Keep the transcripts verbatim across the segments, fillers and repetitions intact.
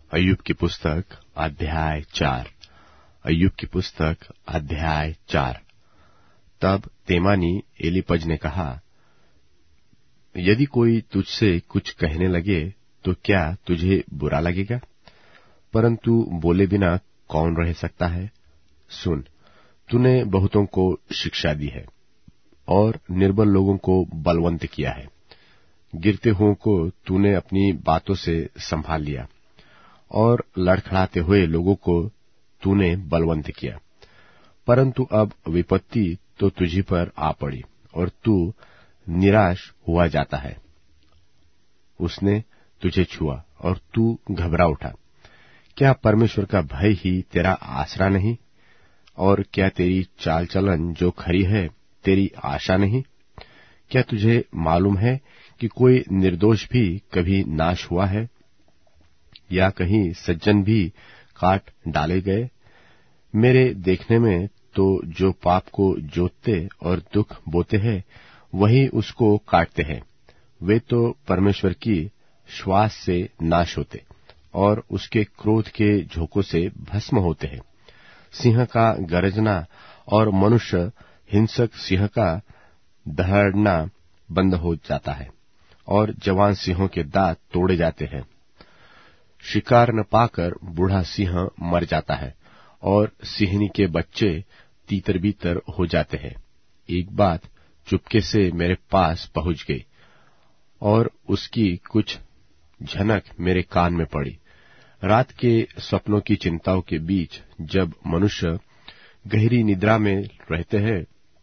अय्यूब की पुस्तक अध्याय चार। अय्यूब की पुस्तक अध्याय चार। तब तेमानी एलीपज ने कहा, यदि कोई तुझसे कुछ कहने लगे तो क्या तुझे बुरा लगेगा? परंतु बोले बिना कौन रह सकता है? सुन, तूने बहुतों को शिक्षा दी है और निर्बल लोगों को बलवंत किया है। गिरते हुओं को तूने अपनी बातों से संभाल लिया और लड़खड़ाते हुए लोगों को तूने बलवंत किया। परंतु अब विपत्ति तो तुझी पर आ पड़ी और तू निराश हुआ जाता है। उसने तुझे छुआ और तू घबरा उठा। क्या परमेश्वर का भय ही तेरा आसरा नहीं? और क्या तेरी चाल चलन जो खरी है तेरी आशा नहीं? क्या तुझे मालूम है कि कोई निर्दोष भी कभी नाश हुआ है, या कहीं सज्जन भी काट डाले गए? मेरे देखने में तो जो पाप को जोतते और दुख बोते हैं वही उसको काटते हैं। वे तो परमेश्वर की श्वास से नाश होते और उसके क्रोध के झोंकों से भस्म होते हैं। सिंह का गरजना और मनुष्य हिंसक सिंह का दहाड़ना बंद हो जाता है और जवान सिंहों के दांत तोड़े जाते हैं। शिकार न पाकर बूढ़ा सिंह मर जाता है और सिंहनी के बच्चे तीतर बीतर हो जाते हैं। एक बात चुपके से मेरे पास पहुंच गई और उसकी कुछ झनक मेरे कान में पड़ी। रात के सपनों की चिंताओं के बीच जब मनुष्य गहरी निद्रा में रहते हैं,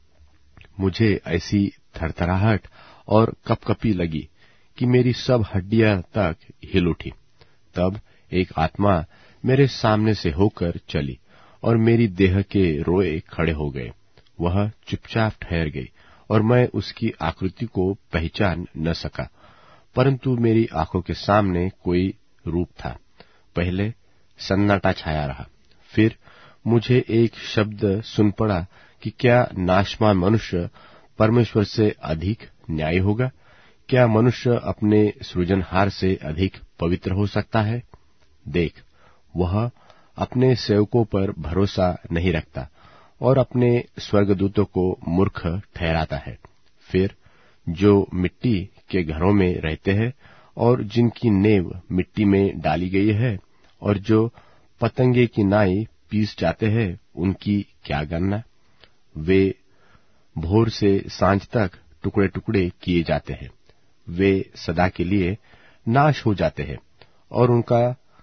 मुझे ऐसी थरथराहट और कपकपी लगी कि मेरी सब हड्डियां तक हिल उठी। तब एक आत्मा मेरे सामने से होकर चली और मेरी देह के रोए खड़े हो गए। वह चुपचाप ठहर गई और मैं उसकी आकृति को पहचान न सका, परंतु मेरी आंखों के सामने कोई रूप था। पहले सन्नाटा छाया रहा, फिर मुझे एक शब्द सुन पड़ा कि क्या नाशवान मनुष्य परमेश्वर से अधिक न्यायी होगा? क्या मनुष्य अपने सृजनहार से अधिक पवित्र हो सकता है? देख, वह अपने सेवकों पर भरोसा नहीं रखता और अपने स्वर्गदूतों को मूर्ख ठहराता है। फिर जो मिट्टी के घरों में रहते हैं और जिनकी नेव मिट्टी में डाली गई है और जो पतंगे की नाई पीस जाते हैं, उनकी क्या गणना? वे भोर से सांझ तक टुकड़े टुकड़े किए जाते हैं। वे सदा के लिए नाश हो जाते हैं और उनका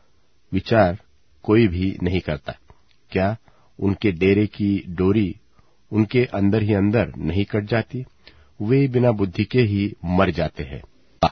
विचार कोई भी नहीं करता। क्या उनके डेरे की डोरी उनके अंदर ही अंदर नहीं कट जाती? वे बिना बुद्धि के ही मर जाते हैं।